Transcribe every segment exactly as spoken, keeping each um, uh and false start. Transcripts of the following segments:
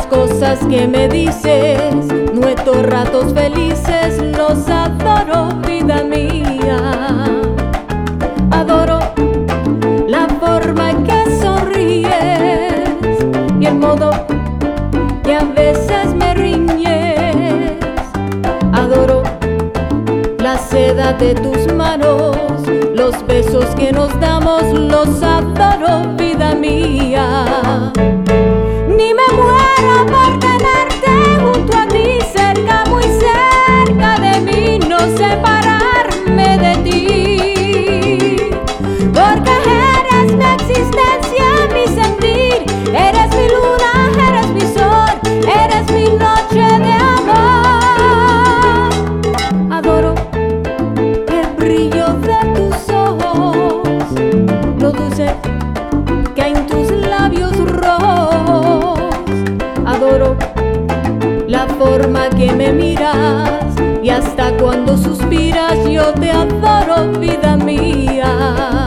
cosas que me dices, nuestros ratos felices, los adoro, vida mía. Adoro la forma en que sonríes y el modo que a veces me riñes. Adoro la seda de tus manos, los besos que nos damos, los adoro, vida mía. Ni me muero por tenerte junto a ti, cerca, muy cerca de mí, no separarme de ti. Porque eres mi existencia, mi sentir, eres mi luna, eres mi sol, eres mi noche de amor. Adoro el brillo de tus ojos, lo dulce que hay en tus labios rojos. Adoro la forma que me miras y hasta cuando suspiras yo te adoro, vida mía.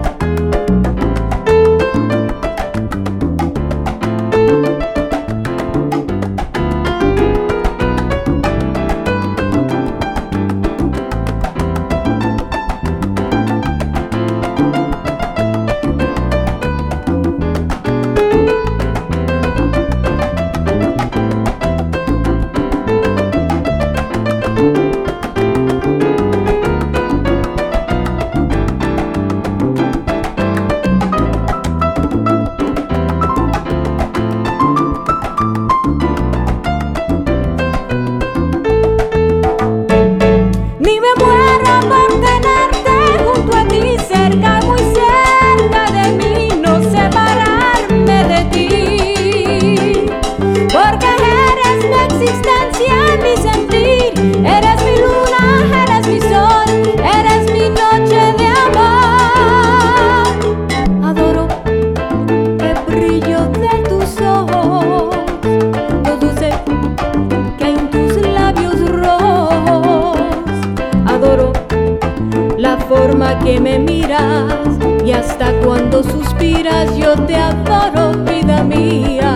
Forma que me miras y hasta cuando suspiras yo te adoro, vida mía.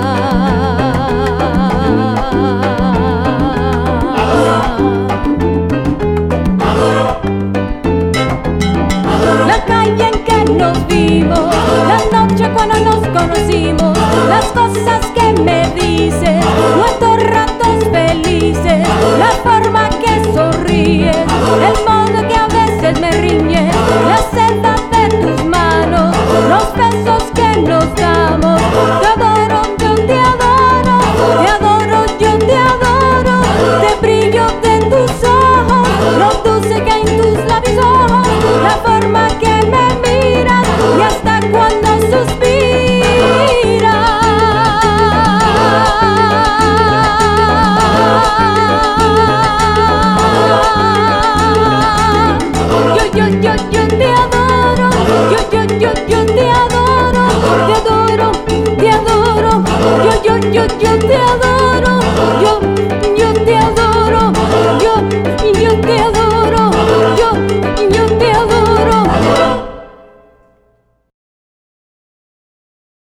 Adoro, adoro, la calle en que nos vimos, la noche cuando nos conocimos, las cosas que me dices, nuestros ratos felices, la forma que sonríes, el modo que a veces me riñe, la seda de tus manos, los besos que nos damos. Te adoro, yo te adoro, te adoro, yo te adoro, te brillo de tus ojos, lo dulce que hay en tus labios ojos, la forma que me miras y hasta cuando suspiras. Yo, yo, yo, yo te adoro, yo, yo, yo, yo te adoro, te adoro, te adoro, yo, yo, yo, yo te adoro.